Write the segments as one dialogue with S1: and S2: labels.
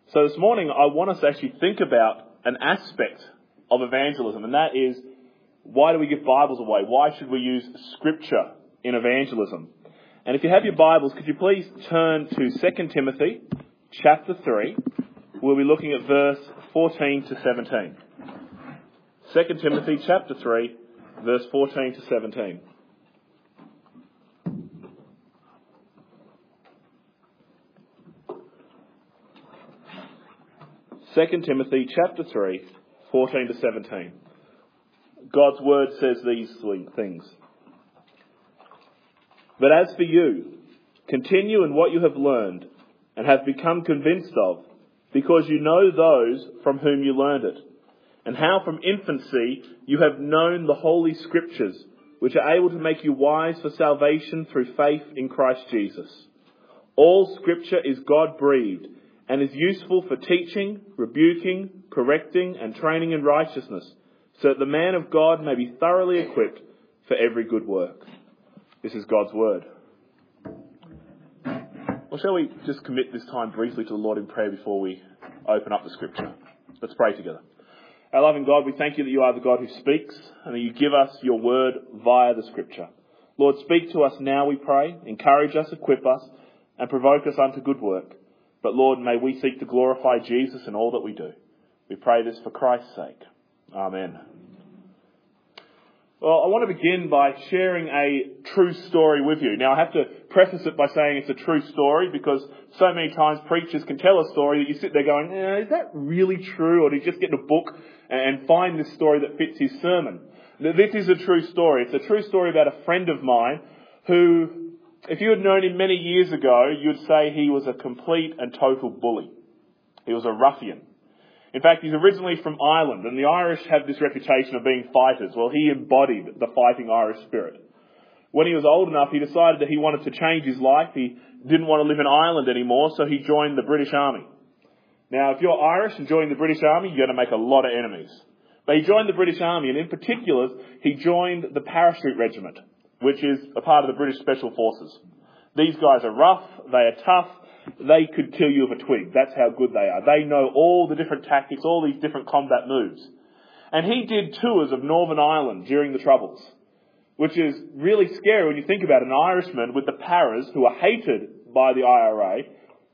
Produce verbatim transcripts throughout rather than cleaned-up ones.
S1: So this morning I want us to actually think about an aspect of evangelism, and that is, why do we give Bibles away? Why should we use Scripture in evangelism? And if you have your Bibles, could you please turn to Second Timothy chapter three. We'll be looking at verse fourteen to seventeen. Second Timothy chapter three, verse fourteen to seventeen. Second Timothy chapter three, fourteen to seventeen. God's word says these things. But as for you, continue in what you have learned and have become convinced of, because you know those from whom you learned it, and how from infancy you have known the Holy Scriptures, which are able to make you wise for salvation through faith in Christ Jesus. All Scripture is God-breathed and is useful for teaching, rebuking, correcting, and training in righteousness, so that the man of God may be thoroughly equipped for every good work. This is God's word. Well, shall we just commit this time briefly to the Lord in prayer before we open up the Scripture? Let's pray together. Our loving God, we thank you that you are the God who speaks and that you give us your word via the Scripture. Lord, speak to us now, we pray. Encourage us, equip us, and provoke us unto good work. But Lord, may we seek to glorify Jesus in all that we do. We pray this for Christ's sake. Amen. Well, I want to begin by sharing a true story with you. Now, I have to preface it by saying it's a true story because so many times preachers can tell a story that you sit there going, eh, is that really true? Or do you just get in a book and find this story that fits his sermon? This is a true story. It's a true story about a friend of mine who, if you had known him many years ago, you'd say he was a complete and total bully. He was a ruffian. In fact, he's originally from Ireland, and the Irish have this reputation of being fighters. Well, he embodied the fighting Irish spirit. When he was old enough, he decided that he wanted to change his life. He didn't want to live in Ireland anymore, so he joined the British Army. Now, if you're Irish and join the British Army, you're going to make a lot of enemies. But he joined the British Army, and in particular, he joined the Parachute Regiment, which is a part of the British Special Forces. These guys are rough, they are tough, they could kill you with a twig. That's how good they are. They know all the different tactics, all these different combat moves. And he did tours of Northern Ireland during the Troubles, which is really scary when you think about an Irishman with the Paras, who are hated by the I R A,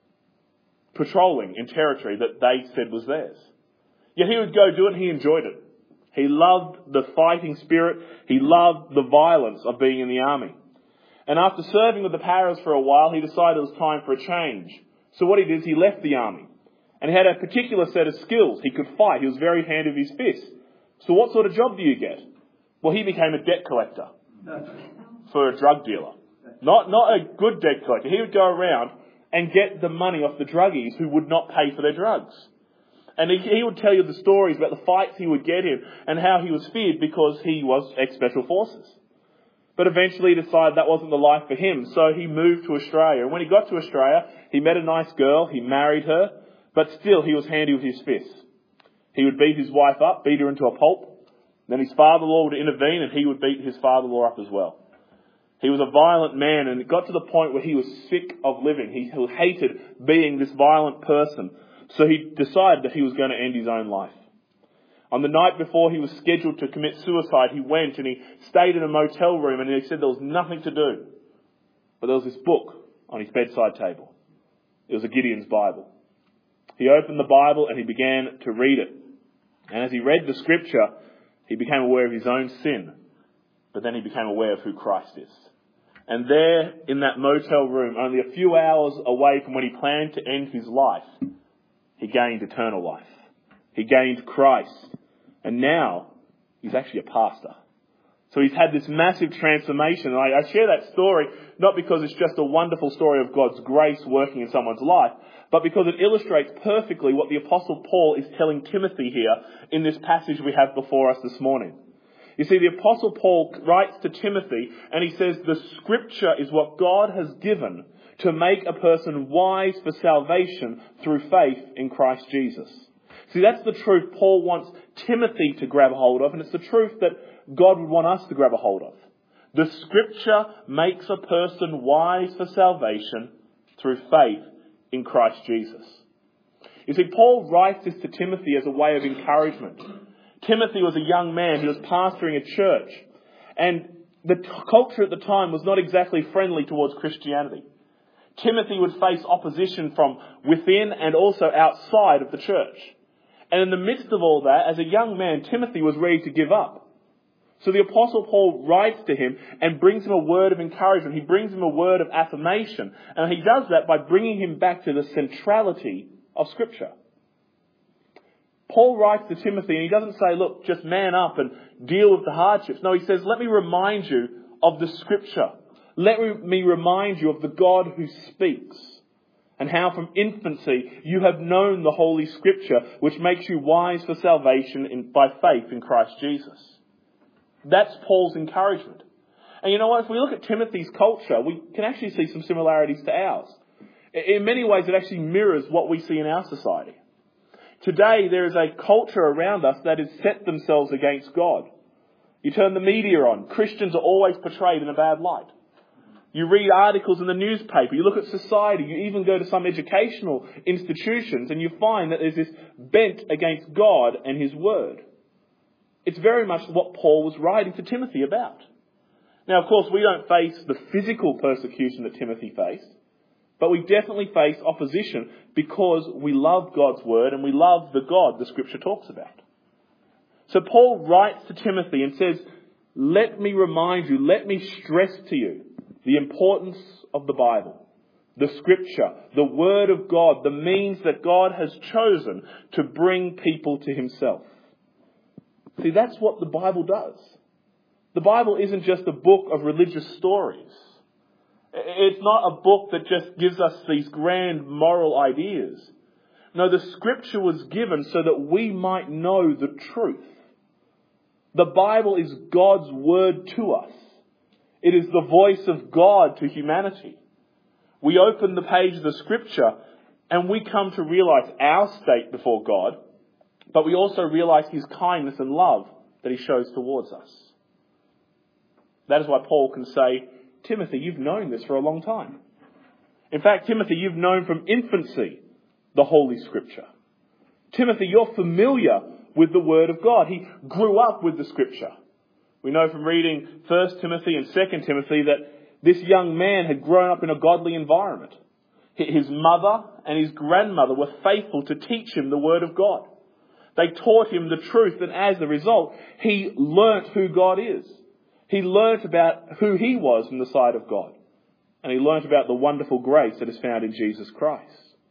S1: patrolling in territory that they said was theirs. Yet he would go do it and he enjoyed it. He loved the fighting spirit. He loved the violence of being in the army. And after serving with the Paras for a while, he decided it was time for a change. So what he did is he left the army. And he had a particular set of skills. He could fight. He was very handy with his fists. So what sort of job do you get? Well, he became a debt collector for a drug dealer. Not, not a good debt collector. He would go around and get the money off the druggies who would not pay for their drugs. And he, he would tell you the stories about the fights he would get in and how he was feared because he was ex-Special Forces. But eventually he decided that wasn't the life for him, so he moved to Australia. And when he got to Australia, he met a nice girl, he married her, but still he was handy with his fists. He would beat his wife up, beat her into a pulp. Then his father-in-law would intervene and he would beat his father-in-law up as well. He was a violent man, and it got to the point where he was sick of living. He hated being this violent person, so he decided that he was going to end his own life. On the night before he was scheduled to commit suicide, he went and he stayed in a motel room, and he said there was nothing to do. But there was this book on his bedside table. It was a Gideon's Bible. He opened the Bible and he began to read it. And as he read the scripture, he became aware of his own sin. But then he became aware of who Christ is. And there in that motel room, only a few hours away from when he planned to end his life, he gained eternal life. He gained Christ. And now he's actually a pastor. So he's had this massive transformation. And I, I share that story not because it's just a wonderful story of God's grace working in someone's life, but because it illustrates perfectly what the Apostle Paul is telling Timothy here in this passage we have before us this morning. You see, the Apostle Paul writes to Timothy and he says the Scripture is what God has given to make a person wise for salvation through faith in Christ Jesus. See, that's the truth Paul wants Timothy to grab a hold of, and it's the truth that God would want us to grab a hold of. The Scripture makes a person wise for salvation through faith in Christ Jesus. You see, Paul writes this to Timothy as a way of encouragement. Timothy was a young man who was pastoring a church, and the t- culture at the time was not exactly friendly towards Christianity. Timothy would face opposition from within and also outside of the church. And in the midst of all that, as a young man, Timothy was ready to give up. So the Apostle Paul writes to him and brings him a word of encouragement. He brings him a word of affirmation. And he does that by bringing him back to the centrality of Scripture. Paul writes to Timothy and he doesn't say, look, just man up and deal with the hardships. No, he says, let me remind you of the Scripture. Let me remind you of the God who speaks, and how from infancy you have known the Holy Scripture, which makes you wise for salvation in, by faith in Christ Jesus. That's Paul's encouragement. And you know what? If we look at Timothy's culture, we can actually see some similarities to ours. In many ways, it actually mirrors what we see in our society. Today, there is a culture around us that has set themselves against God. You turn the media on, Christians are always portrayed in a bad light. You read articles in the newspaper, you look at society, you even go to some educational institutions and you find that there's this bent against God and His Word. It's very much what Paul was writing to Timothy about. Now, of course, we don't face the physical persecution that Timothy faced, but we definitely face opposition because we love God's Word and we love the God the Scripture talks about. So Paul writes to Timothy and says, let me remind you, let me stress to you the importance of the Bible, the Scripture, the Word of God, the means that God has chosen to bring people to Himself. See, that's what the Bible does. The Bible isn't just a book of religious stories. It's not a book that just gives us these grand moral ideas. No, the Scripture was given so that we might know the truth. The Bible is God's Word to us. It is the voice of God to humanity. We open the page of the Scripture and we come to realise our state before God, but we also realise His kindness and love that He shows towards us. That is why Paul can say, Timothy, you've known this for a long time. In fact, Timothy, you've known from infancy the Holy Scripture. Timothy, you're familiar with the Word of God. He grew up with the Scripture. We know from reading First Timothy and Second Timothy that this young man had grown up in a godly environment. His mother and his grandmother were faithful to teach him the Word of God. They taught him the truth, and as a result, he learnt who God is. He learnt about who he was in the sight of God. And he learnt about the wonderful grace that is found in Jesus Christ.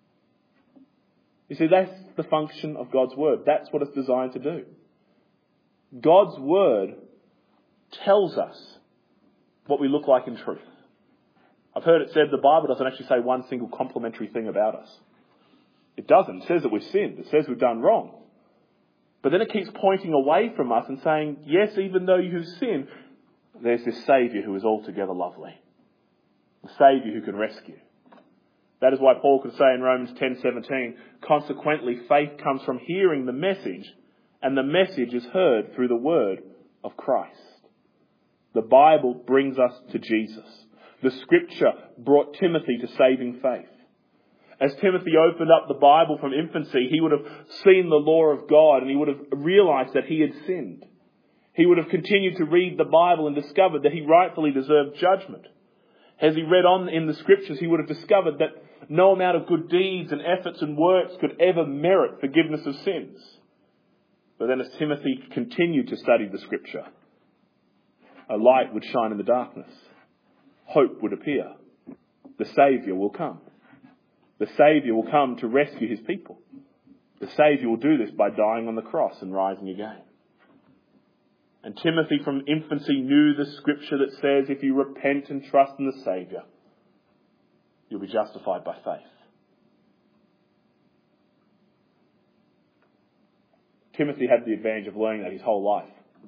S1: You see, that's the function of God's Word. That's what it's designed to do. God's Word tells us what we look like in truth. I've heard it said the Bible doesn't actually say one single complimentary thing about us. It doesn't. It says that we've sinned. It says we've done wrong. But then it keeps pointing away from us and saying, yes, even though you've sinned, there's this Saviour who is altogether lovely. The Saviour who can rescue. That is why Paul could say in Romans ten seventeen, consequently, faith comes from hearing the message, and the message is heard through the word of Christ. The Bible brings us to Jesus. The Scripture brought Timothy to saving faith. As Timothy opened up the Bible from infancy, he would have seen the law of God and he would have realised that he had sinned. He would have continued to read the Bible and discovered that he rightfully deserved judgment. As he read on in the Scriptures, he would have discovered that no amount of good deeds and efforts and works could ever merit forgiveness of sins. But then as Timothy continued to study the Scripture, a light would shine in the darkness. Hope would appear. The Saviour will come. The Saviour will come to rescue His people. The Saviour will do this by dying on the cross and rising again. And Timothy from infancy knew the Scripture that says if you repent and trust in the Saviour, you'll be justified by faith. Timothy had the advantage of learning that his whole life.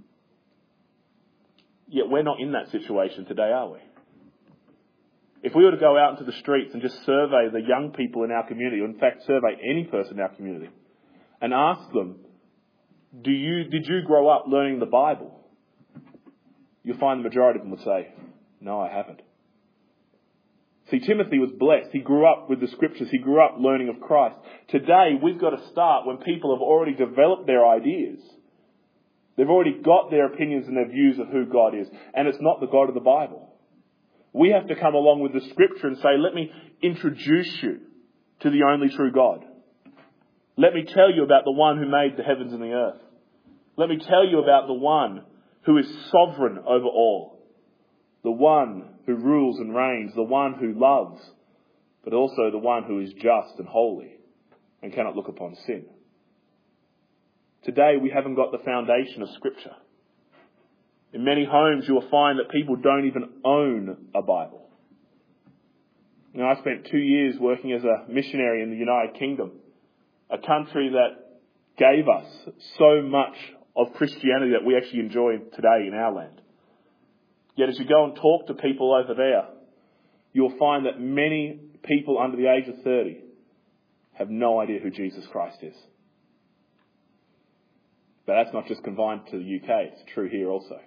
S1: Yet we're not in that situation today, are we? If we were to go out into the streets and just survey the young people in our community, or in fact survey any person in our community, and ask them, Do you, did you grow up learning the Bible? You'll find the majority of them would say, no, I haven't. See, See, Timothy was blessed. He grew up with the scriptures. He grew up learning of Christ. Today, we've got to start when people have already developed their ideas. They've already got their opinions and their views of who God is. And it's not the God of the Bible. We have to come along with the scripture and say, let me introduce you to the only true God. Let me tell you about the one who made the heavens and the earth. Let me tell you about the one who is sovereign over all. The one who rules and reigns, the one who loves, but also the one who is just and holy and cannot look upon sin. Today we haven't got the foundation of Scripture. In many homes you will find that people don't even own a Bible. You know, I spent two years working as a missionary in the United Kingdom, a country that gave us so much of Christianity that we actually enjoy today in our land. Yet as you go and talk to people over there, you'll find that many people under the age of thirty have no idea who Jesus Christ is. But that's not just confined to the U K, it's true here also.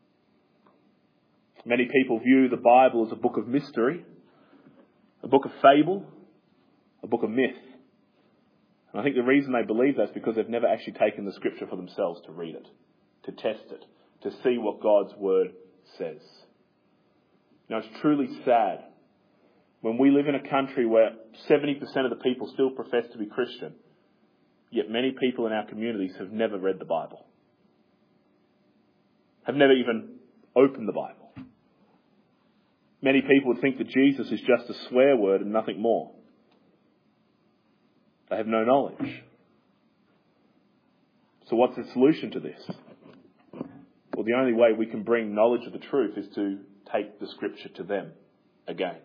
S1: Many people view the Bible as a book of mystery, a book of fable, a book of myth. And I think the reason they believe that is because they've never actually taken the scripture for themselves to read it, to test it, to see what God's word says. Now, it's truly sad when we live in a country where seventy percent of the people still profess to be Christian, yet many people in our communities have never read the Bible, have never even opened the Bible. Many people would think that Jesus is just a swear word and nothing more. They have no knowledge. So what's the solution to this? Well, the only way we can bring knowledge of the truth is to take the scripture to them again.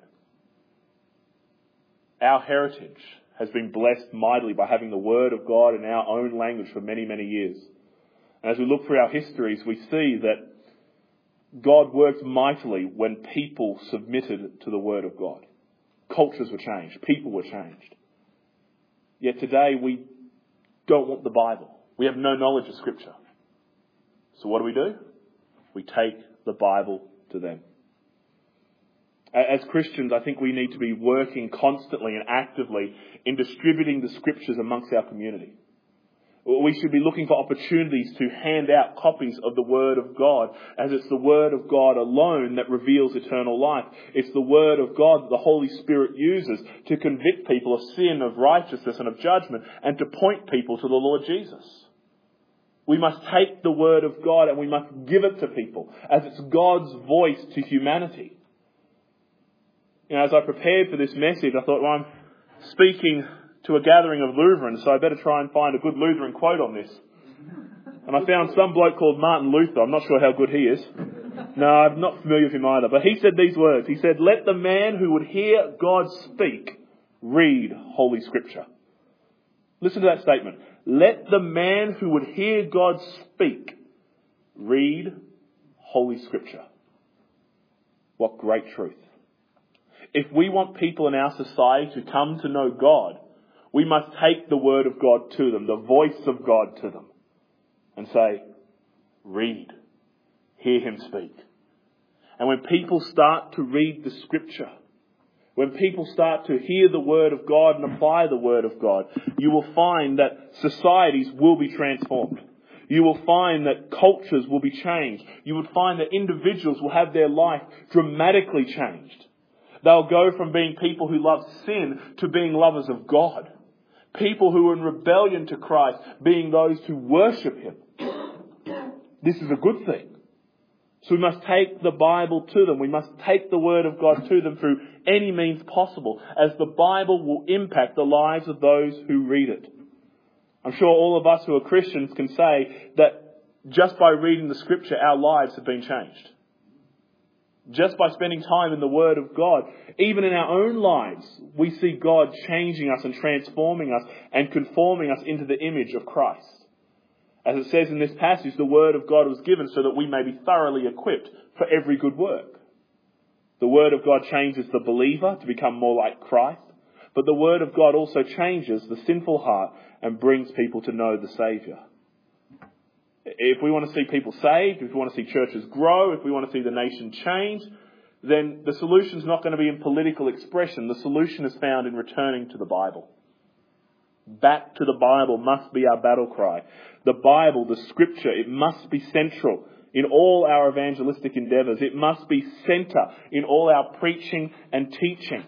S1: Our heritage has been blessed mightily by having the word of God in our own language for many, many years. And as we look through our histories, we see that God worked mightily when people submitted to the word of God. Cultures were changed. People were changed. Yet today we don't want the Bible. We have no knowledge of Scripture. So what do we do? We take the Bible to them. As Christians, I think we need to be working constantly and actively in distributing the Scriptures amongst our community. We should be looking for opportunities to hand out copies of the Word of God, as it's the Word of God alone that reveals eternal life. It's the Word of God that the Holy Spirit uses to convict people of sin, of righteousness and of judgment, and to point people to the Lord Jesus. We must take the Word of God and we must give it to people, as it's God's voice to humanity. You know, as I prepared for this message, I thought, well, I'm speaking to a gathering of Lutherans, so I better try and find a good Lutheran quote on this. And I found some bloke called Martin Luther. I'm not sure how good he is. No, I'm not familiar with him either. But he said these words. He said, "Let the man who would hear God speak read Holy Scripture." Listen to that statement. Let the man who would hear God speak read Holy Scripture. What great truth. If we want people in our society to come to know God, we must take the Word of God to them, the voice of God to them, and say, read, hear Him speak. And when people start to read the Scripture, when people start to hear the Word of God and apply the Word of God, you will find that societies will be transformed. You will find that cultures will be changed. You will find that individuals will have their life dramatically changed. They'll go from being people who love sin to being lovers of God. People who are in rebellion to Christ being those who worship Him. This is a good thing. So we must take the Bible to them. We must take the Word of God to them through any means possible, as the Bible will impact the lives of those who read it. I'm sure all of us who are Christians can say that just by reading the Scripture, our lives have been changed. Just by spending time in the Word of God, even in our own lives, we see God changing us and transforming us and conforming us into the image of Christ. As it says in this passage, the Word of God was given so that we may be thoroughly equipped for every good work. The Word of God changes the believer to become more like Christ, but the Word of God also changes the sinful heart and brings people to know the Saviour. If we want to see people saved, if we want to see churches grow, if we want to see the nation change, then the solution is not going to be in political expression. The solution is found in returning to the Bible. Back to the Bible must be our battle cry. The Bible, the Scripture, it must be central in all our evangelistic endeavours. It must be centre in all our preaching and teaching.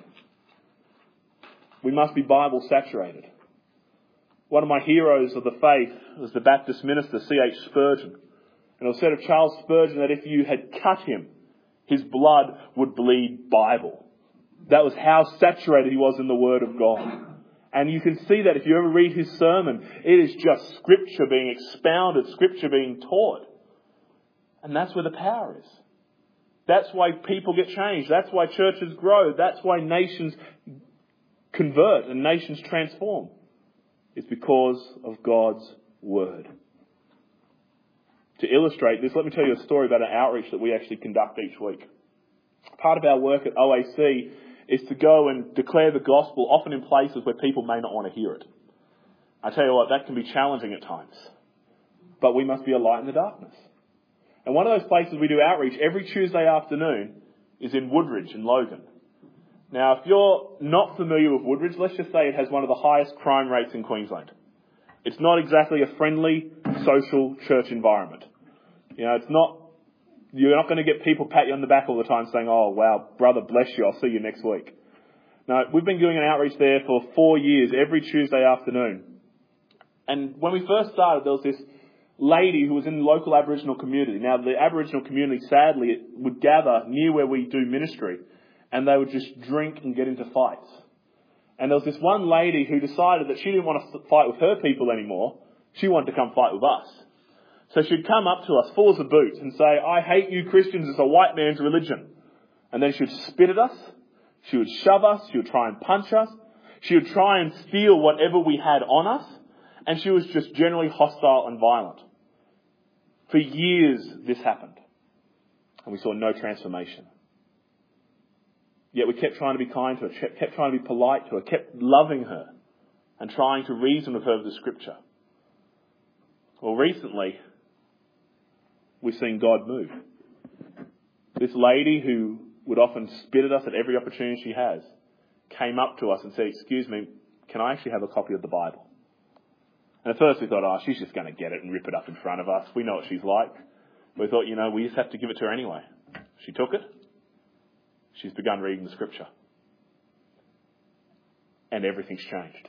S1: We must be Bible saturated. One of my heroes of the faith was the Baptist minister C H Spurgeon. And it was said of Charles Spurgeon that if you had cut him, his blood would bleed Bible. That was how saturated he was in the Word of God. And you can see that if you ever read his sermon, it is just Scripture being expounded, Scripture being taught. And that's where the power is. That's why people get changed. That's why churches grow. That's why nations convert and nations transform. It's because of God's Word. To illustrate this, let me tell you a story about an outreach that we actually conduct each week. Part of our work at O A C is to go and declare the gospel, often in places where people may not want to hear it. I tell you what, that can be challenging at times. But we must be a light in the darkness. And one of those places we do outreach every Tuesday afternoon is in Woodridge in Logan. Now, if you're not familiar with Woodridge, let's just say it has one of the highest crime rates in Queensland. It's not exactly a friendly, social church environment. You know, it's not, you're not going to get people pat you on the back all the time saying, oh, wow, brother, bless you, I'll see you next week. No, we've been doing an outreach there for four years, every Tuesday afternoon. And when we first started, there was this lady who was in the local Aboriginal community. Now, the Aboriginal community, sadly, would gather near where we do ministry, and they would just drink and get into fights. And there was this one lady who decided that she didn't want to fight with her people anymore. She wanted to come fight with us. So she'd come up to us, full as a boot, and say, I hate you Christians, it's a white man's religion. And then she would spit at us. She would shove us. She would try and punch us. She would try and steal whatever we had on us. And she was just generally hostile and violent. For years this happened. And we saw no transformation. Yet we kept trying to be kind to her, kept trying to be polite to her, kept loving her and trying to reason with her with the Scripture. Well, recently, we've seen God move. This lady who would often spit at us at every opportunity she has came up to us and said, excuse me, can I actually have a copy of the Bible? And at first we thought, oh, she's just going to get it and rip it up in front of us. We know what she's like. We thought, you know, we just have to give it to her anyway. She took it. She's begun reading the Scripture. And everything's changed.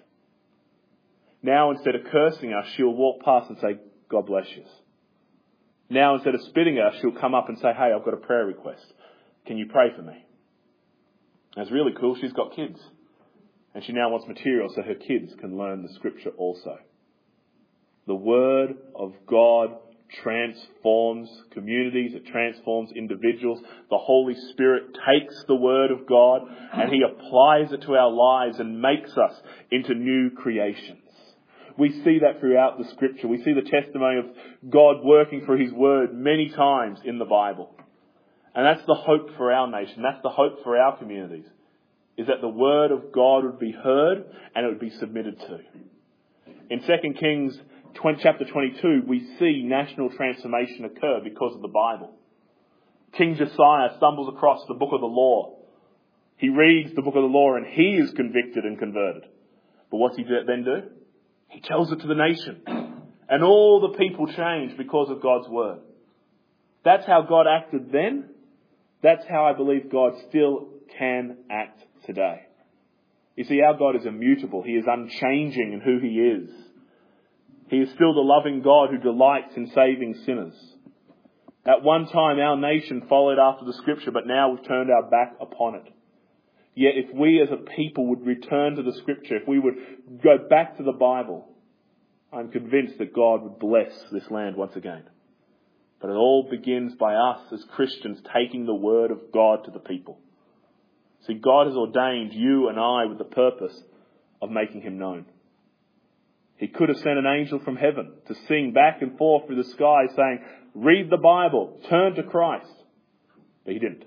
S1: Now, instead of cursing us, she'll walk past and say, God bless you. Now, instead of spitting at us, she'll come up and say, hey, I've got a prayer request. Can you pray for me? And it's really cool. She's got kids. And she now wants material so her kids can learn the Scripture also. The Word of God transforms communities, it transforms individuals. The Holy Spirit takes the Word of God and He applies it to our lives and makes us into new creations. We see that throughout the Scripture. We see the testimony of God working through His Word many times in the Bible. And that's the hope for our nation. That's the hope for our communities. Is that the Word of God would be heard and it would be submitted to. In Second Kings chapter twenty-two, we see national transformation occur because of the Bible. King Josiah stumbles across the book of the law. He reads the book of the law and he is convicted and converted. But what's he then do? He tells it to the nation. And all the people change because of God's word. That's how God acted then. That's how I believe God still can act today. You see, our God is immutable. He is unchanging in who He is. He is still the loving God who delights in saving sinners. At one time, our nation followed after the Scripture, but now we've turned our back upon it. Yet if we as a people would return to the Scripture, if we would go back to the Bible, I'm convinced that God would bless this land once again. But it all begins by us as Christians taking the Word of God to the people. See, God has ordained you and I with the purpose of making Him known. He could have sent an angel from heaven to sing back and forth through the sky saying, read the Bible, turn to Christ. But He didn't.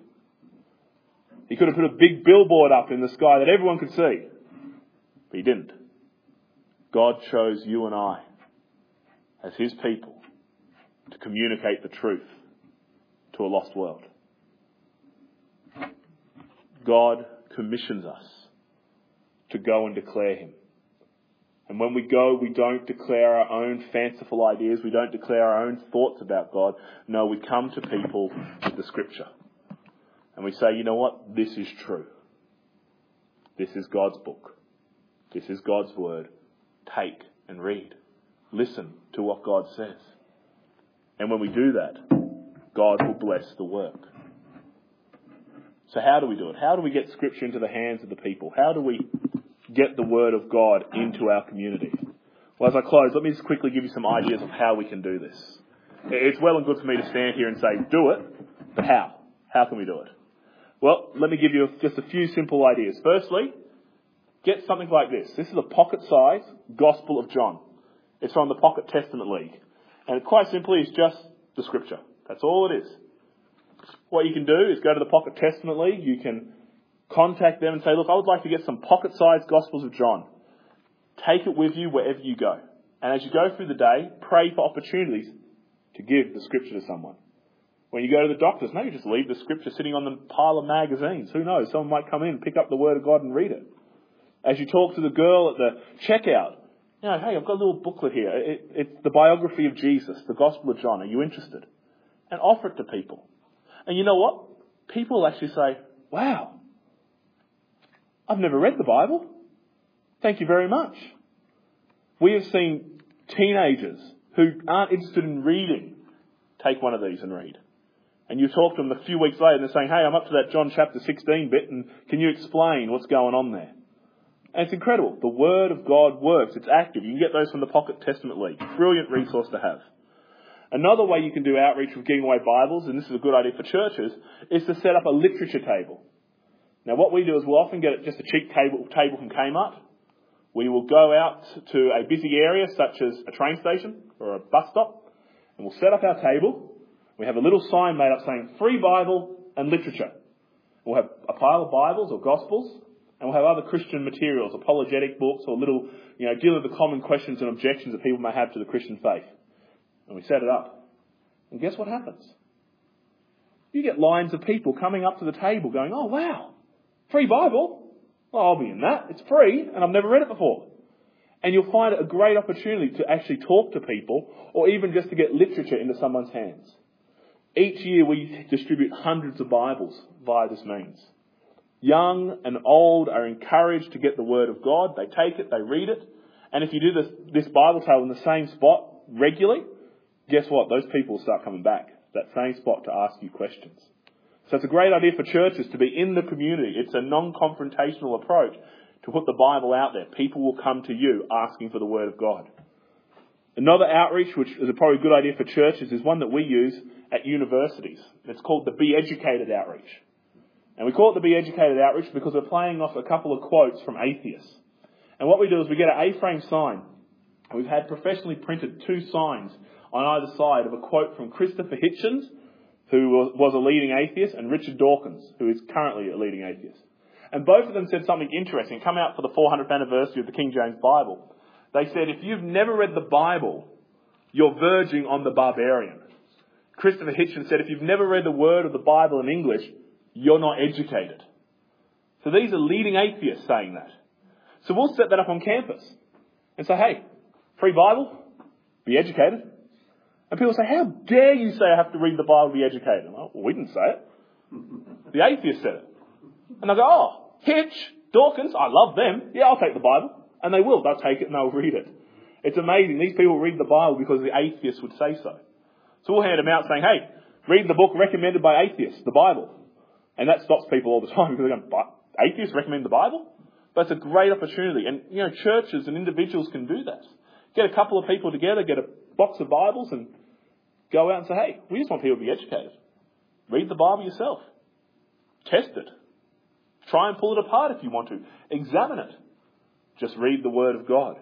S1: He could have put a big billboard up in the sky that everyone could see. But He didn't. God chose you and I as His people to communicate the truth to a lost world. God commissions us to go and declare him. And when we go, we don't declare our own fanciful ideas. We don't declare our own thoughts about God. No, we come to people with the Scripture. And we say, you know what? This is true. This is God's book. This is God's word. Take and read. Listen to what God says. And when we do that, God will bless the work. So how do we do it? How do we get Scripture into the hands of the people? How do we get the Word of God into our community? Well, as I close, let me just quickly give you some ideas of how we can do this. It's well and good for me to stand here and say, do it, but how? How can we do it? Well, let me give you just a few simple ideas. Firstly, get something like this. This is a pocket-sized Gospel of John. It's from the Pocket Testament League. And it quite simply is just the Scripture. That's all it is. What you can do is go to the Pocket Testament League. You can contact them and say, look, I would like to get some pocket-sized Gospels of John. Take it with you wherever you go. And as you go through the day, pray for opportunities to give the Scripture to someone. When you go to the doctors, maybe just leave the Scripture sitting on the pile of magazines. Who knows? Someone might come in, pick up the Word of God and read it. As you talk to the girl at the checkout, you know, hey, I've got a little booklet here. It, it's the biography of Jesus, the Gospel of John. Are you interested? And offer it to people. And you know what? People will actually say, wow, I've never read the Bible. Thank you very much. We have seen teenagers who aren't interested in reading take one of these and read. And you talk to them a few weeks later and they're saying, hey, I'm up to that John chapter sixteen bit and can you explain what's going on there? And it's incredible. The Word of God works. It's active. You can get those from the Pocket Testament League. Brilliant resource to have. Another way you can do outreach with giving away Bibles, and this is a good idea for churches, is to set up a literature table. Now what we do is we'll often get just a cheap table, table from Kmart. We will go out to a busy area such as a train station or a bus stop and we'll set up our table. We have a little sign made up saying free Bible and literature. We'll have a pile of Bibles or Gospels and we'll have other Christian materials, apologetic books or little, you know, dealing with the common questions and objections that people may have to the Christian faith. And we set it up. And guess what happens? You get lines of people coming up to the table going, oh wow, free Bible? Well, I'll be in that. It's free and I've never read it before. And you'll find it a great opportunity to actually talk to people or even just to get literature into someone's hands. Each year we distribute hundreds of Bibles via this means. Young and old are encouraged to get the Word of God. They take it, they read it. And if you do this, this Bible table in the same spot regularly, guess what? Those people will start coming back. That same spot to ask you questions. So it's a great idea for churches to be in the community. It's a non-confrontational approach to put the Bible out there. People will come to you asking for the Word of God. Another outreach, which is a probably good idea for churches, is one that we use at universities. It's called the Be Educated outreach. And we call it the Be Educated outreach because we're playing off a couple of quotes from atheists. And what we do is we get an A-frame sign. And we've had professionally printed two signs on either side of a quote from Christopher Hitchens, who was a leading atheist, and Richard Dawkins, who is currently a leading atheist. And both of them said something interesting. Come out for the four hundredth anniversary of the King James Bible. They said, if you've never read the Bible, you're verging on the barbarian. Christopher Hitchens said, if you've never read the word of the Bible in English, you're not educated. So these are leading atheists saying that. So we'll set that up on campus and say, hey, free Bible, be educated. And people say, how dare you say I have to read the Bible to be educated? Well, we didn't say it. The atheist said it. And they'll go, oh, Hitch, Dawkins, I love them. Yeah, I'll take the Bible. And they will. They'll take it and they'll read it. It's amazing. These people read the Bible because the atheists would say so. So we'll hand them out saying, hey, read the book recommended by atheists, the Bible. And that stops people all the time because they're going, atheists recommend the Bible? But it's a great opportunity. And, you know, churches and individuals can do that. Get a couple of people together, get a box of Bibles and go out and say, hey, we just want people to be educated. Read the Bible yourself. Test it. Try and pull it apart if you want to. Examine it. Just read the Word of God.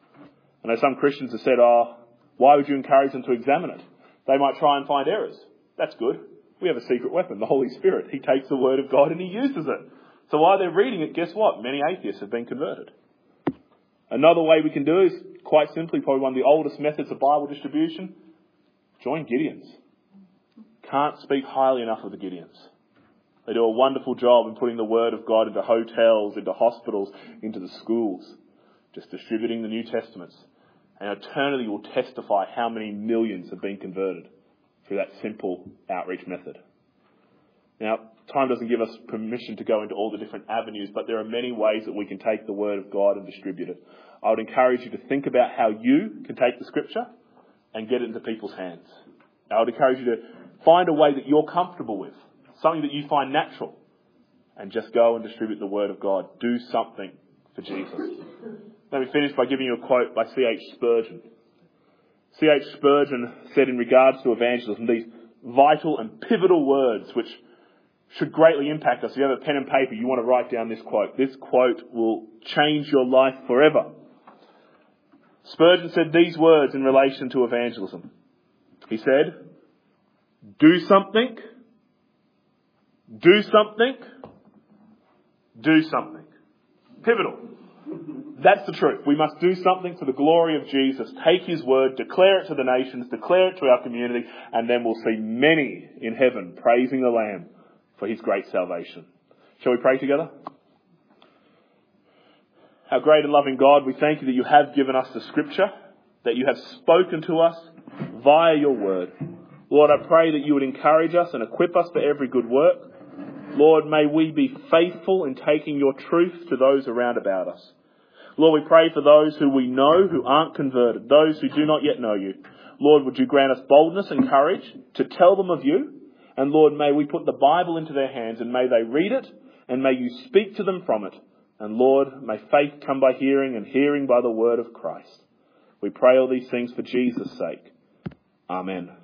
S1: I know some Christians have said, oh, why would you encourage them to examine it? They might try and find errors. That's good. We have a secret weapon, the Holy Spirit. He takes the Word of God and He uses it. So while they're reading it, guess what? Many atheists have been converted. Another way we can do is, quite simply, probably one of the oldest methods of Bible distribution, join Gideons. Can't speak highly enough of the Gideons. They do a wonderful job in putting the Word of God into hotels, into hospitals, into the schools, just distributing the New Testaments. And eternity will testify how many millions have been converted through that simple outreach method. Now, time doesn't give us permission to go into all the different avenues, but there are many ways that we can take the Word of God and distribute it. I would encourage you to think about how you can take the Scripture and get it into people's hands. I would encourage you to find a way that you're comfortable with, something that you find natural, and just go and distribute the Word of God. Do something for Jesus. Let me finish by giving you a quote by C H Spurgeon. C H Spurgeon said in regards to evangelism, these vital and pivotal words which should greatly impact us. If you have a pen and paper, you want to write down this quote. This quote will change your life forever. Spurgeon said these words in relation to evangelism. He said, do something, do something, do something. Pivotal. That's the truth. We must do something for the glory of Jesus. Take His word, declare it to the nations, declare it to our community, and then we'll see many in heaven praising the Lamb for His great salvation. Shall we pray together? Our great and loving God, we thank You that You have given us the Scripture, that You have spoken to us via Your word. Lord, I pray that You would encourage us and equip us for every good work. Lord, may we be faithful in taking Your truth to those around about us. Lord, we pray for those who we know who aren't converted, those who do not yet know You. Lord, would You grant us boldness and courage to tell them of You? And Lord, may we put the Bible into their hands and may they read it and may You speak to them from it. And Lord, may faith come by hearing and hearing by the word of Christ. We pray all these things for Jesus' sake. Amen.